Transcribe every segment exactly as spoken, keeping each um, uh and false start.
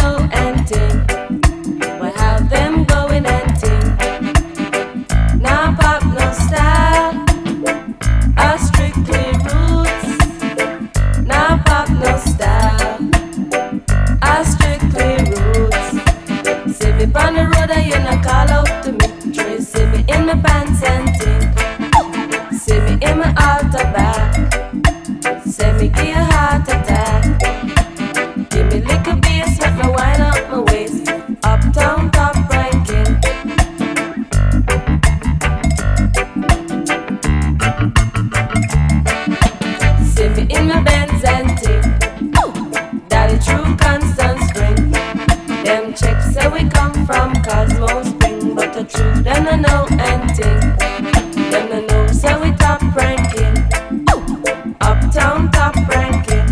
know and ting. We have them going and ting. Now pop no style, I strictly roots. Now pop no style, I strictly roots. See me on the road and you no call out to me. Try see me in my pants and ting. See me in my altar back. Say me give a heart attack. Give me little bass, make me wind up my waist. Uptown top ranking. See me in my Benz and ting. Daddy true constant spring. Them checks say we come from Cosmo Spring, but the truth them no know and ting. Them no know say we top ranking. Uptown top ranking.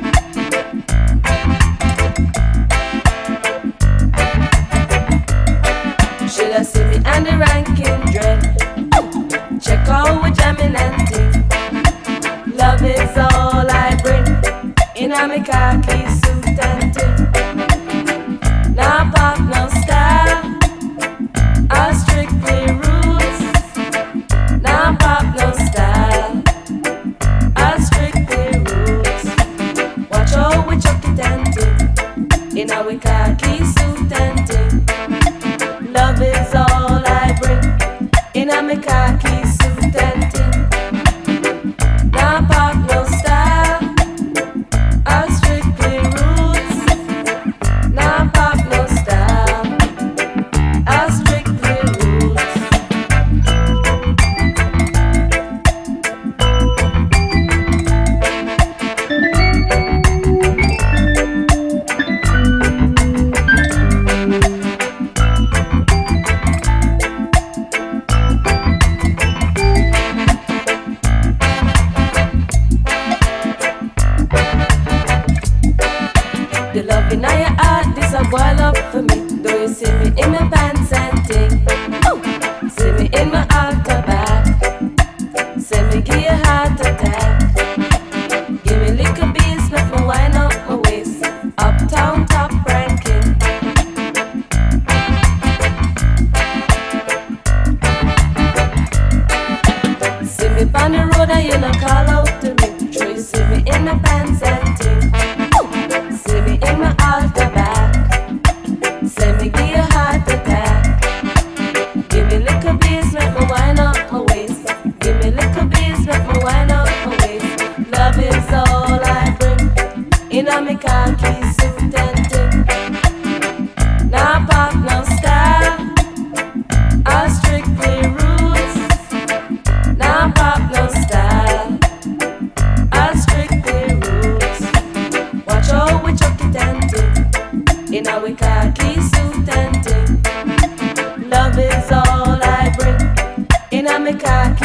Should I see me and the ranking dread? Check out with jamming and ting. Love is all I bring. In a me khaki suit and ting. Now pop no style, I strictly roots. Now pop no style, I strictly roots. Watch out we chuck it and ting. In a we khaki suit and ting. Love is all I bring. In a me khaki suit and ting. Now pop no style, I strictly roots. Now pop no style, I strictly roots. The love in your heart, this a boil up for me. Do you see me in my pants and ting? See me in my altar back. Say me give you heart attack. Give me little bass, make me wind up my waist. Uptown top ranking. See me on the road and you no call out to me. Try see me in my pants and ting. See me in my altar back. Say me give you heart attack. Give me little bass, make me wind up my waist. Give me little bass, make me wind up my waist. Love is all I bring. In a me khaki suit and ting. Now pop no style, I strictly roots. Now pop no style, I strictly roots. Watch out we chuck it and ting. In a we khaki suit and ting. Love is all I bring. In a me khaki